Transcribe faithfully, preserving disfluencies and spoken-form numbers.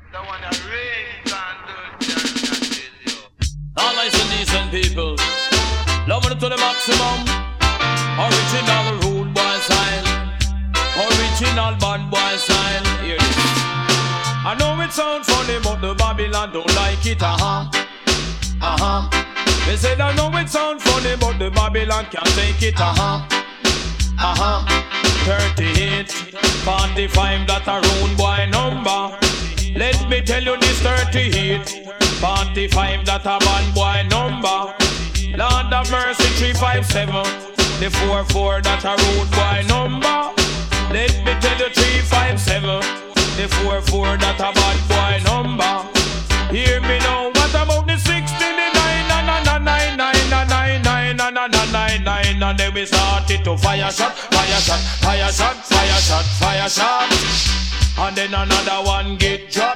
The one that rains and dirty. All nice and decent people, loving it to the maximum. Original rude boy style, original bad boy style. Hear this. I know it sounds funny, but the Babylon don't like it. Uh-huh, uh-huh. They said I know it sounds funny, but the Babylon can't take it. Uh-huh, uh-huh. thirty-eight, forty-five, that a rude boy number. Let me tell you this thirty-eight, forty-five, that a bad boy number. Lord of mercy, three five seven, the four four, that a rude boy number. Let me tell you three five seven, the four four, that a bad boy number. Hear me now, what about the sixteen, the nine, nine, nine, nine, nine, nine, nine, nine, nine, nine, and then we started to fire shot, fire shot, fire shot, fire shot, fire shot, and then another one get dropped.